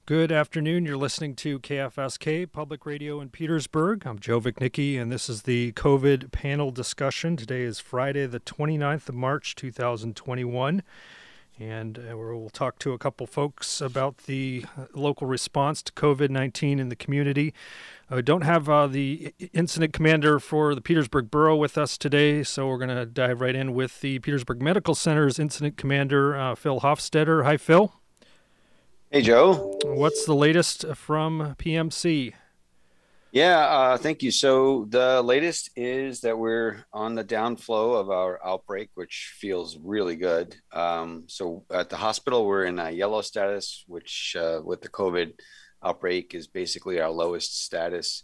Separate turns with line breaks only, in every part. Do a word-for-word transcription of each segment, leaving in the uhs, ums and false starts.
Good afternoon. You're listening to K F S K Public Radio in Petersburg. I'm Joe Vicnicki, and this is the COVID panel discussion. Today is Friday, the twenty-ninth of March, two thousand twenty-one, and uh, we'll talk to a couple folks about the local response to COVID nineteen in the community. I uh, don't have uh, the incident commander for the Petersburg Borough with us today, so we're going to dive right in with the Petersburg Medical Center's incident commander, uh, Phil Hofstetter. Hi, Phil.
Hey, Joe.
What's the latest from P M C?
Yeah, uh, thank you. So the latest is that we're on the downflow of our outbreak, which feels really good. Um, so at the hospital, we're in a yellow status, which uh, with the COVID outbreak is basically our lowest status.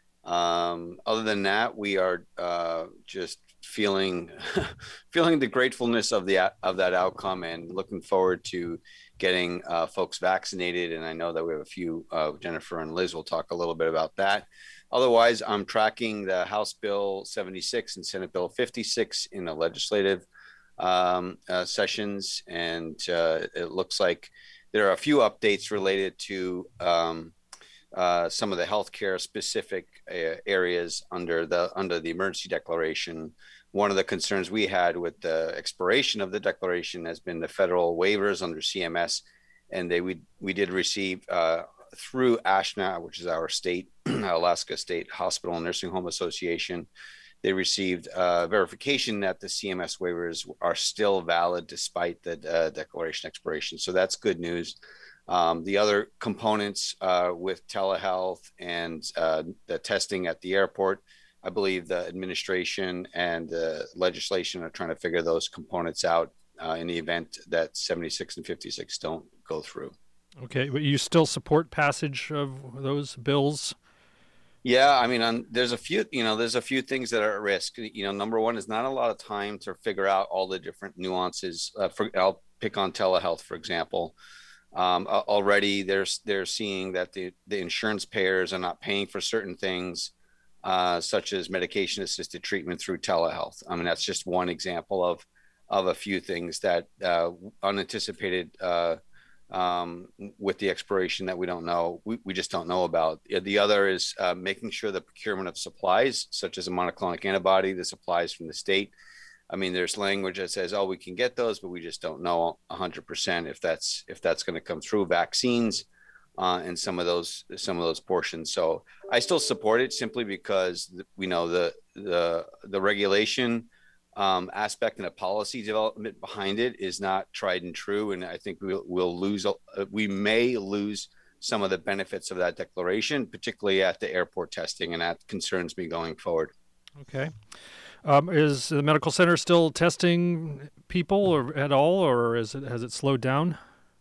Um, other than that, we are uh, just feeling feeling the gratefulness of the of that outcome and looking forward to getting uh, folks vaccinated. And I know that we have a few, uh, Jennifer and Liz will talk a little bit about that. Otherwise, I'm tracking the House Bill seventy-six and Senate Bill fifty-six in the legislative um, uh, sessions. And uh, it looks like there are a few updates related to um, uh, some of the healthcare specific uh, areas under the under the emergency declaration. One of the concerns we had with the expiration of the declaration has been the federal waivers under C M S, and they we we did receive uh, through ASHNA, which is our state Alaska State Hospital and Nursing Home Association. They received uh, verification that the C M S waivers are still valid despite the uh, declaration expiration. So that's good news. Um, the other components uh, with telehealth and uh, the testing at the airport, I believe the administration and the legislation are trying to figure those components out uh, in the event that seventy-six and fifty-six don't go through.
Okay, but you still support passage of those bills?
Yeah, I mean, on, there's a few, you know, there's a few things that are at risk. You know, number one is not a lot of time to figure out all the different nuances. Uh, for, I'll pick on telehealth, for example. Um, already, there's they're seeing that the the insurance payers are not paying for certain things. Uh, such as medication-assisted treatment through telehealth. I mean, that's just one example of of a few things that uh, unanticipated uh, um, with the expiration that we don't know, we, we just don't know about. The other is uh, making sure the procurement of supplies, such as a monoclonal antibody, the supplies from the state. I mean, there's language that says, oh, we can get those, but we just don't know one hundred percent if that's if that's going to come through. Vaccines. Uh, and some of those some of those portions. So I still support it simply because we know the the the regulation um, aspect and the policy development behind it is not tried and true. And I think we'll, we'll lose, uh, we may lose some of the benefits of that declaration, particularly at the airport testing. And that concerns me going forward.
Okay. Um, is the medical center still testing people or at all, or is it has it slowed down?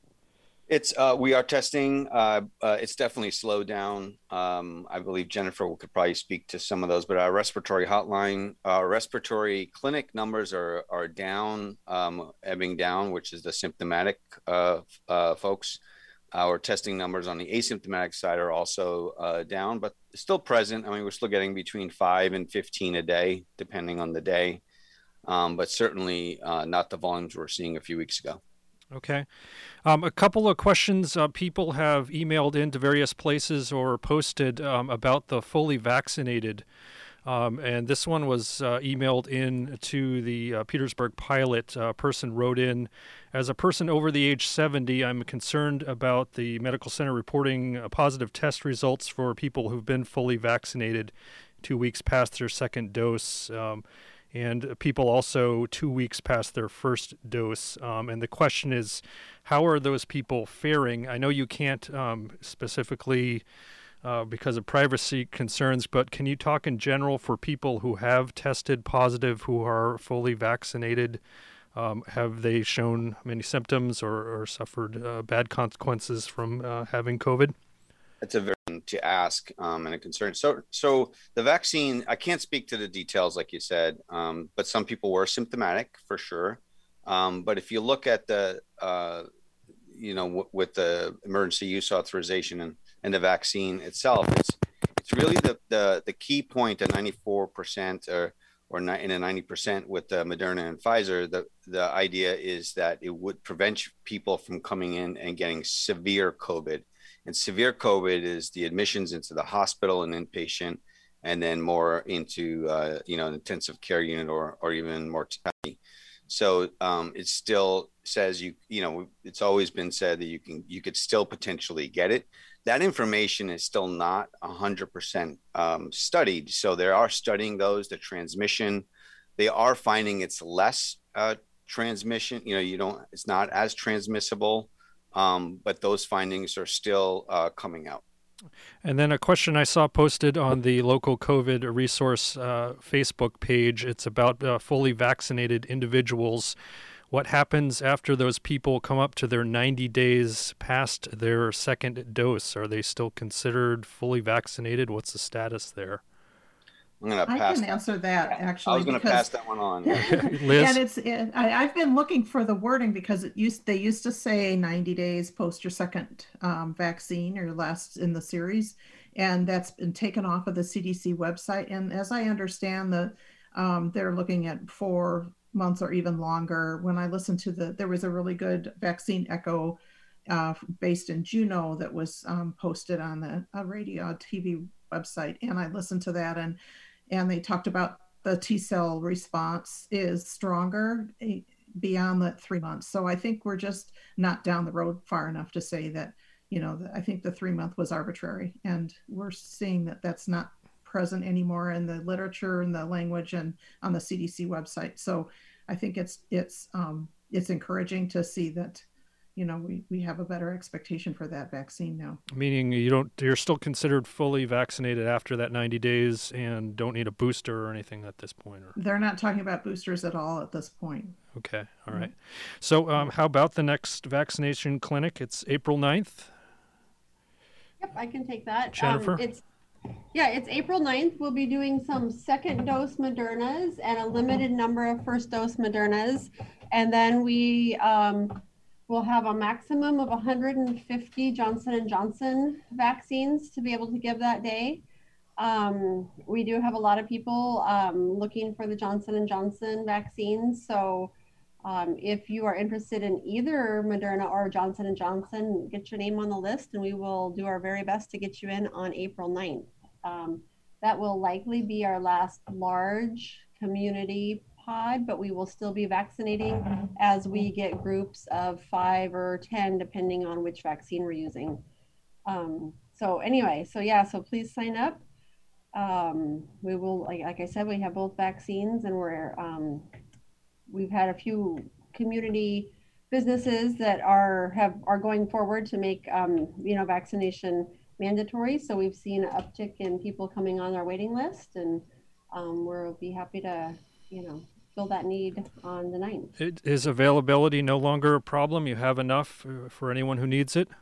It's uh, we are testing. Uh, uh, it's definitely slowed down. Um, I believe Jennifer could probably speak to some of those, but our respiratory hotline, our respiratory clinic numbers are are down, um, ebbing down, which is the symptomatic uh, uh, folks. Our testing numbers on the asymptomatic side are also uh, down, but still present. I mean, we're still getting between five and fifteen a day, depending on the day, um, but certainly uh, not the volumes we were seeing a few weeks ago.
Okay. Um, a couple of questions uh, people have emailed into various places or posted um, about the fully vaccinated. Um, and this one was uh, emailed in to the uh, Petersburg Pilot. A person wrote in, as a person over the age seventy, I'm concerned about the medical center reporting uh, positive test results for people who've been fully vaccinated two weeks past their second dose. Um, and people also two weeks past their first dose. Um, and the question is, how are those people faring? I know you can't um, specifically uh, because of privacy concerns, but can you talk in general for people who have tested positive, who are fully vaccinated? Um, have they shown many symptoms or, or suffered uh, bad consequences from uh, having COVID?
It's a very to ask um, and a concern. So, so the vaccine, I can't speak to the details, like you said, um, but some people were symptomatic for sure. Um, but if you look at the, uh, you know, w- with the emergency use authorization and, and the vaccine itself, it's it's really the the, the key point at ninety-four percent or or in a ninety percent with the Moderna and Pfizer. The the idea is that it would prevent people from coming in and getting severe COVID. And severe COVID is the admissions into the hospital and inpatient, and then more into, uh, you know, intensive care unit or, or even mortality. So um, it still says you, you know, it's always been said that you can, you could still potentially get it. That information is still not one hundred percent um, studied. So they are studying those, the transmission. They are finding it's less uh, transmission. You know, you don't, it's not as transmissible, um, but those findings are still uh, coming out.
And then a question I saw posted on the local COVID resource uh, Facebook page. It's about uh, fully vaccinated individuals. What happens after those people come up to their ninety days past their second dose? Are they still considered fully vaccinated? What's the status there?
I'm gonna
I
pass
can
that.
answer that actually.
I was going to pass that one on.
Liz?
And it's it, I, I've been looking for the wording because it used they used to say ninety days post your second um, vaccine or last in the series, and that's been taken off of the C D C website. And as I understand, the um, they're looking at four months or even longer. When I listened to the, there was a really good vaccine echo uh, based in Juneau that was um, posted on the a radio T V website, and I listened to that and. And they talked about the T cell response is stronger beyond the three months. So I think we're just not down the road far enough to say that, you know, I think the three month was arbitrary. And we're seeing that that's not present anymore in the literature and the language and on the C D C website. So I think it's it's um, it's encouraging to see that, you know, we, we have a better expectation for that vaccine now.
Meaning you don't, you're still considered fully vaccinated after that ninety days and don't need a booster or anything at this point? Or...
They're not talking about boosters at all at this point.
Okay. All right. So um, how about the next vaccination clinic? It's April ninth.
Yep, I can take that.
Jennifer?
Um, it's Yeah, it's April ninth. We'll be doing some second dose Modernas and a limited number of first dose Modernas. And then we um, will have a maximum of one hundred fifty Johnson and Johnson vaccines to be able to give that day. Um, we do have a lot of people um, looking for the Johnson and Johnson vaccines. So um, if you are interested in either Moderna or Johnson and Johnson, get your name on the list and we will do our very best to get you in on April ninth. Um, that will likely be our last large community pod, but we will still be vaccinating as we get groups of five or ten, depending on which vaccine we're using. Um, so anyway, so yeah, so please sign up. Um, we will, like, like I said, we have both vaccines and we're, um, we've had a few community businesses that are, have, are going forward to make, um, you know, vaccination mandatory. So we've seen an uptick in people coming on our waiting list, and um, we'll be happy to, you know, fill that need on the ninth.
It, is availability no longer a problem? You have enough uh, for anyone who needs it?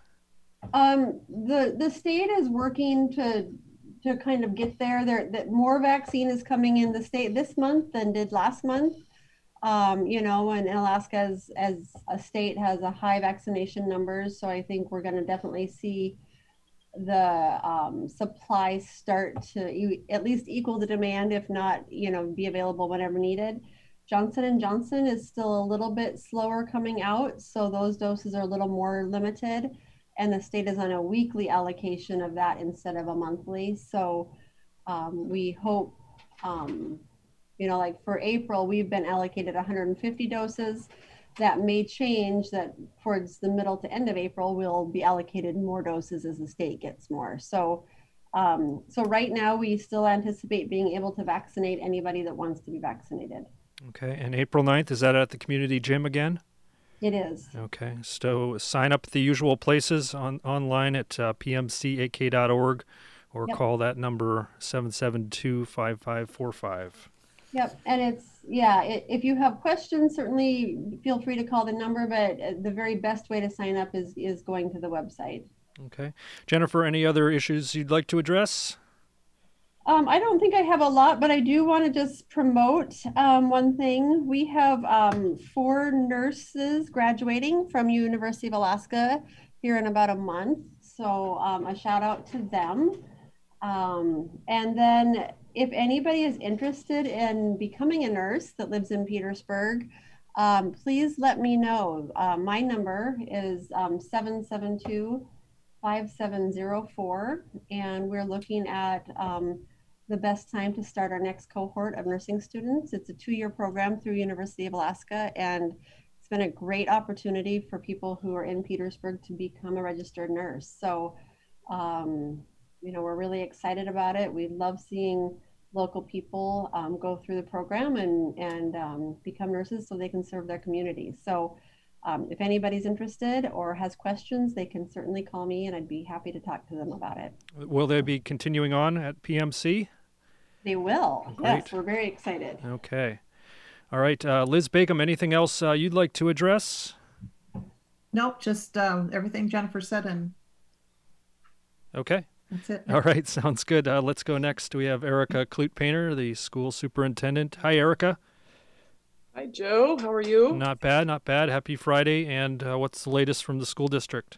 Um, the the state is working to to kind of get there. There that more vaccine is coming in the state this month than did last month. Um, you know, and Alaska as as a state has a high vaccination numbers, so I think we're going to definitely see the um, supply start to e- at least equal the demand, if not, you know, be available whenever needed. Johnson and Johnson is still a little bit slower coming out, so those doses are a little more limited, and the state is on a weekly allocation of that instead of a monthly. So um, we hope, um, you know, like for April, we've been allocated one hundred fifty doses. That may change, that towards the middle to end of April, we'll be allocated more doses as the state gets more. So, um, so right now we still anticipate being able to vaccinate anybody that wants to be vaccinated.
Okay, and April ninth, is that at the community gym again?
It is.
Okay, so sign up at the usual places on online at uh, p m c a k dot org or
Yep.
call that number seven seven two, five five four five.
Yep, and it's, yeah, it, if you have questions, certainly feel free to call the number, but the very best way to sign up is, is going to the website.
Okay. Jennifer, any other issues you'd like to address?
Um, I don't think I have a lot, but I do want to just promote um, one thing. We have um, four nurses graduating from University of Alaska here in about a month. So um, a shout out to them. Um, and then if anybody is interested in becoming a nurse that lives in Petersburg, um, please let me know. Uh, my number is um, seven seven two, five seven zero four, and we're looking at um, the best time to start our next cohort of nursing students. It's a two-year program through University of Alaska, and it's been a great opportunity for people who are in Petersburg to become a registered nurse. So, um, you know, we're really excited about it. We love seeing local people um, go through the program and, and um, become nurses so they can serve their communities. So um, if anybody's interested or has questions, they can certainly call me and I'd be happy to talk to them about it.
Will they be continuing on at P M C?
They will.
Great.
Yes, we're very excited.
Okay. All right. Uh, Liz Begum, anything else uh, you'd like to address?
Nope, just um, everything Jennifer said, and
Okay.
that's it.
All right. Sounds good. Uh, let's go next. We have Erica Clute-Painter, the school superintendent. Hi, Erica.
Hi, Joe. How are you?
Not bad, not bad. Happy Friday. And uh, what's the latest from the school district?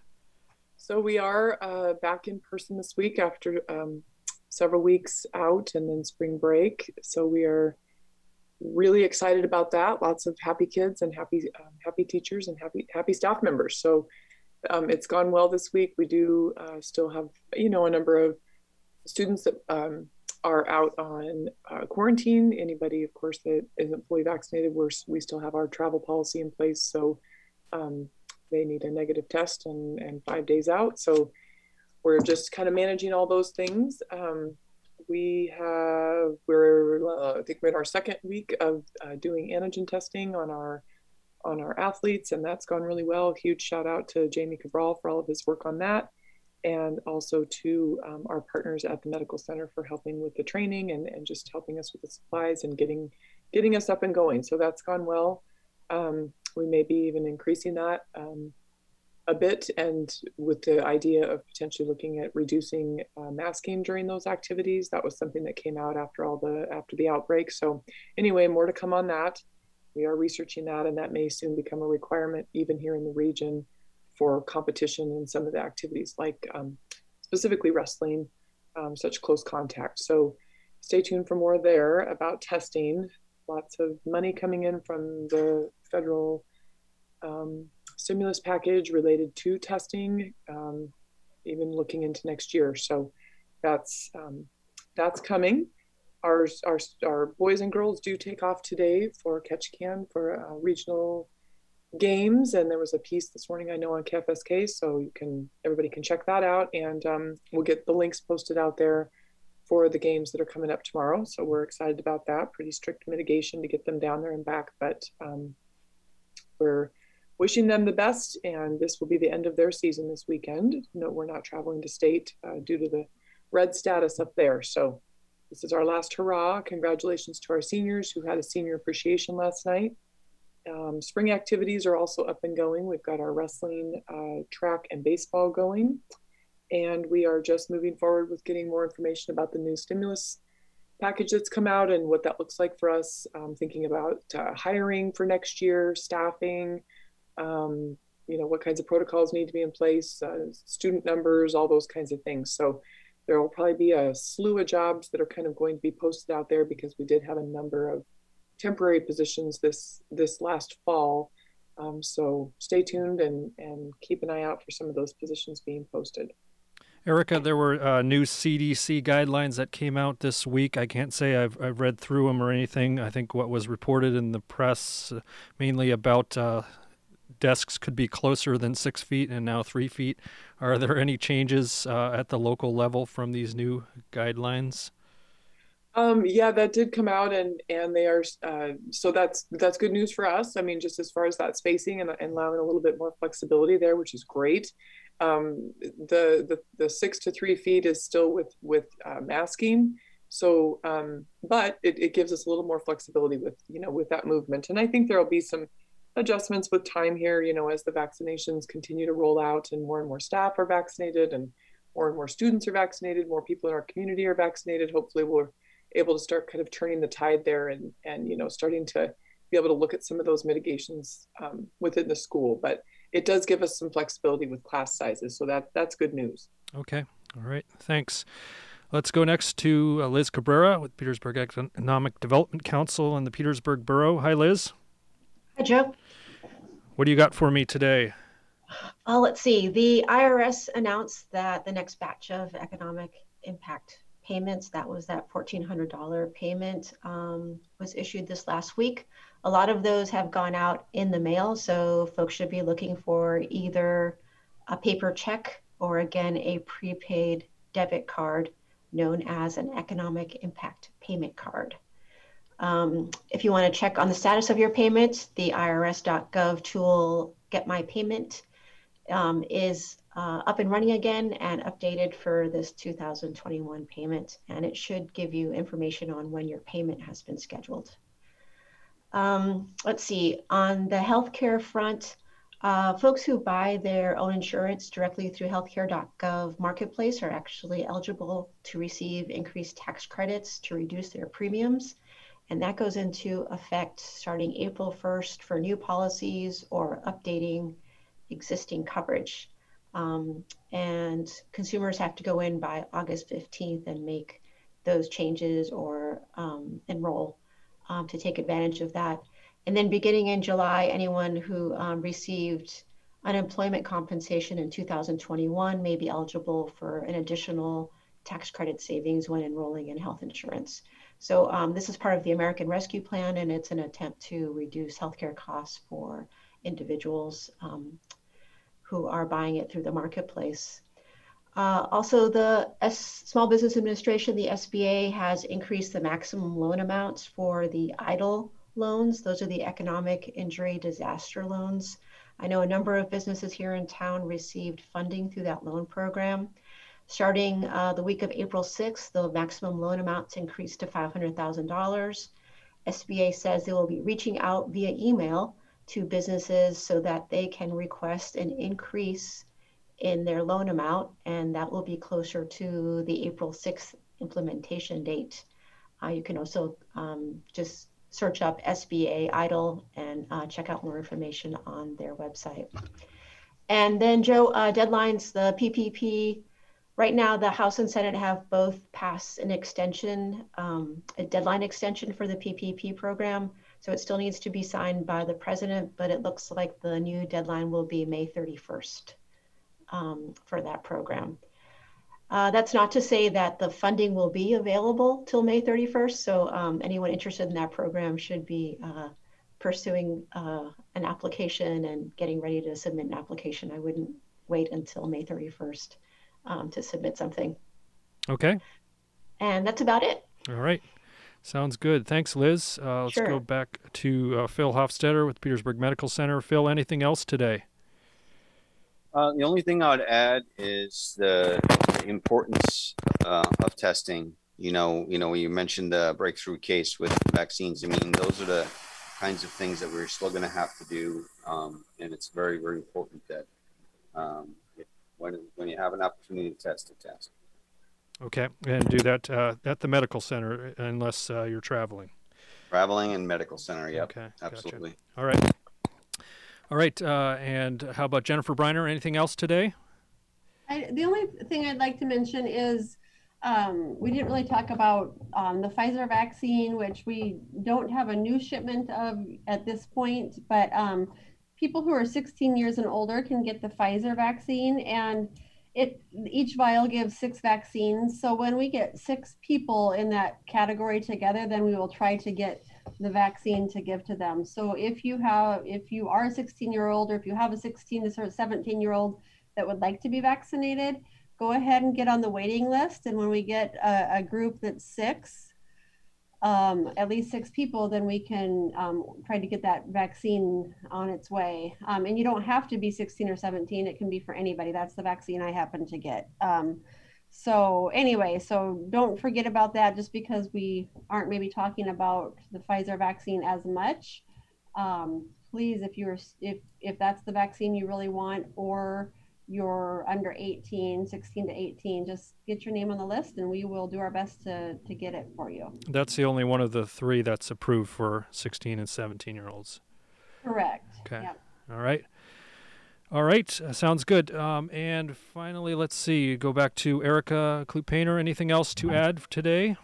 So we are uh, back in person this week after um, several weeks out and then spring break. So we are really excited about that. Lots of happy kids and happy um, happy teachers and happy happy staff members. So um, it's gone well this week. We do uh, still have, you know, a number of students that um, are out on uh, quarantine. Anybody, of course, that isn't fully vaccinated, we're, we still have our travel policy in place. So um, they need a negative test and, and five days out. So we're just kind of managing all those things. Um, we have, we're, uh, I think we're in our second week of uh, doing antigen testing on our on our athletes, and that's gone really well. Huge shout out to Jamie Cabral for all of his work on that. And also to um, our partners at the medical center for helping with the training and, and just helping us with the supplies and getting getting us up and going. So that's gone well. Um, we may be even increasing that um, a bit, and with the idea of potentially looking at reducing uh, masking during those activities. That was something that came out after all the after the outbreak. So anyway, more to come on that. We are researching that, and that may soon become a requirement even here in the region for competition in some of the activities, like um, specifically wrestling, um, such close contact. So stay tuned for more there about testing. Lots of money coming in from the federal um, stimulus package related to testing, um, even looking into next year. So that's um, that's coming. Our, our, our boys and girls do take off today for Catch Can for uh, regional games, and there was a piece this morning I know on K F S K, so you can everybody can check that out, and um, we'll get the links posted out there for the games that are coming up tomorrow. So we're excited about that. Pretty strict mitigation to get them down there and back, but um, we're wishing them the best, and this will be the end of their season this weekend. No, we're not traveling to state uh, due to the red status up there. So this is our last hurrah. Congratulations to our seniors who had a senior appreciation last night. Um, spring activities are also up and going. We've got our wrestling, uh, track, and baseball going. And we are just moving forward with getting more information about the new stimulus package that's come out and what that looks like for us. Um, thinking about uh, hiring for next year, staffing, um, you know, what kinds of protocols need to be in place, uh, student numbers, all those kinds of things. So there will probably be a slew of jobs that are kind of going to be posted out there, because we did have a number of temporary positions this this last fall. Um, so stay tuned and, and keep an eye out for some of those positions being posted.
Erica, there were uh, new C D C guidelines that came out this week. I can't say I've, I've read through them or anything. I think what was reported in the press, uh, mainly about uh, desks could be closer than six feet and now three feet. Are there any changes uh, at the local level from these new guidelines?
Um, yeah, that did come out, and and they are uh, so that's that's good news for us. I mean, just as far as that spacing and, and allowing a little bit more flexibility there, which is great. Um, the the the six to three feet is still with with uh, masking. So, um, but it, it gives us a little more flexibility with you know with that movement, and I think there will be some adjustments with time here. You know, as the vaccinations continue to roll out, and more and more staff are vaccinated, and more and more students are vaccinated, more people in our community are vaccinated. Hopefully, we'll able to start kind of turning the tide there, and and you know starting to be able to look at some of those mitigations um, within the school. But it does give us some flexibility with class sizes, so that that's good news.
Okay, all right, thanks. Let's go next to uh, Liz Cabrera with Petersburg Economic Development Council and the Petersburg Borough. Hi, Liz.
Hi, Joe.
What do you got for me today?
Uh, let's see, the I R S announced that the next batch of economic impact payments, that was that fourteen hundred dollars payment, um, was issued this last week. A lot of those have gone out in the mail, so folks should be looking for either a paper check or, again, a prepaid debit card known as an economic impact payment card. Um, if you want to check on the status of your payment, the I R S dot gov tool Get My Payment um, is uh, up and running again and updated for this two thousand twenty-one payment, and it should give you information on when your payment has been scheduled. Um, let's see, on the healthcare front, uh, folks who buy their own insurance directly through healthcare dot gov marketplace are actually eligible to receive increased tax credits to reduce their premiums. And that goes into effect starting April first for new policies or updating existing coverage. Um, and consumers have to go in by August fifteenth and make those changes or um, enroll um, to take advantage of that. And then beginning in July, anyone who um, received unemployment compensation in two thousand twenty-one may be eligible for an additional tax credit savings when enrolling in health insurance. So um, this is part of the American Rescue Plan, and it's an attempt to reduce healthcare costs for individuals um, who are buying it through the marketplace. Uh, also, the S- Small Business Administration, the S B A, has increased the maximum loan amounts for the EIDL loans. Those are the economic injury disaster loans. I know a number of businesses here in town received funding through that loan program. Starting uh, the week of April sixth, the maximum loan amounts increased to five hundred thousand dollars. S B A says they will be reaching out via email to businesses so that they can request an increase in their loan amount, and that will be closer to the April sixth implementation date. Uh, you can also um, just search up S B A EIDL and uh, check out more information on their website. And then, Joe, uh, deadlines, the P P P. Right now, the House and Senate have both passed an extension, um, a deadline extension for the P P P program. So it still needs to be signed by the president, but it looks like the new deadline will be May thirty-first um, for that program. Uh, that's not to say that the funding will be available till May thirty-first. So um, anyone interested in that program should be uh, pursuing uh, an application and getting ready to submit an application. I wouldn't wait until May thirty-first. Um, to submit something.
Okay.
And that's about it.
All right. Sounds good. Thanks, Liz. Uh, let's
sure.
go back to uh, Phil Hofstetter with Petersburg Medical Center. Phil, anything else today?
Uh, the only thing I would add is the importance uh, of testing. You know, you know, you mentioned the breakthrough case with vaccines. I mean, those are the kinds of things that we're still going to have to do. Um, and it's very, very important that um, When, when you have an opportunity to test, to test.
Okay, and do that uh, at the medical center unless uh, you're traveling.
Traveling and medical center, yep.
Okay,
absolutely.
Gotcha. All right. All right, uh, and how about Jennifer Briner? Anything else today?
I, the only thing I'd like to mention is um, we didn't really talk about um, the Pfizer vaccine, which we don't have a new shipment of at this point, but um, people who are sixteen years and older can get the Pfizer vaccine, and it each vial gives six vaccines. So when we get six people in that category together, then we will try to get the vaccine to give to them. So if you have, if you are a sixteen year old, or if you have a sixteen to seventeen year old that would like to be vaccinated, go ahead and get on the waiting list. And when we get a, a group that's six, Um, at least six people, then we can um, try to get that vaccine on its way. Um, and you don't have to be sixteen or seventeen. It can be for anybody. That's the vaccine I happen to get. Um, so anyway, so don't forget about that just because we aren't maybe talking about the Pfizer vaccine as much. Um, please, if you're if if that's the vaccine you really want, or you're under eighteen, sixteen to eighteen, just get your name on the list and we will do our best to, to get it for you.
That's the only one of the three that's approved for sixteen and seventeen year olds.
Correct.
Okay.
Yep.
All right. All right. Uh, sounds good. Um, and finally, let's see, go back to Erica Kloop-Painter. Anything else to add today?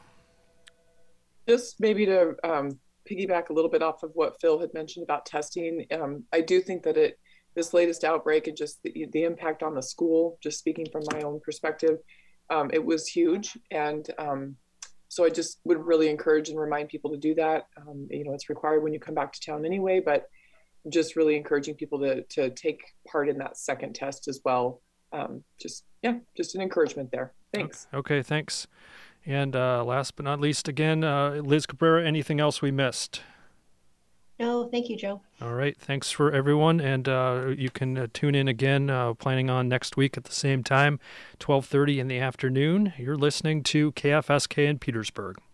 Just maybe to um, piggyback a little bit off of what Phil had mentioned about testing. Um, I do think that it this latest outbreak and just the, the impact on the school, just speaking from my own perspective, um, it was huge. And um, so I just would really encourage and remind people to do that. Um, you know, it's required when you come back to town anyway, but just really encouraging people to to take part in that second test as well. Um, just, yeah, just an encouragement there. Thanks.
Okay, thanks. And uh, last but not least, again, uh, Liz Cabrera, anything else we missed?
No, thank you, Joe.
All right. Thanks for everyone. And uh, you can uh, tune in again, uh, planning on next week at the same time, twelve thirty in the afternoon. You're listening to K F S K in Petersburg.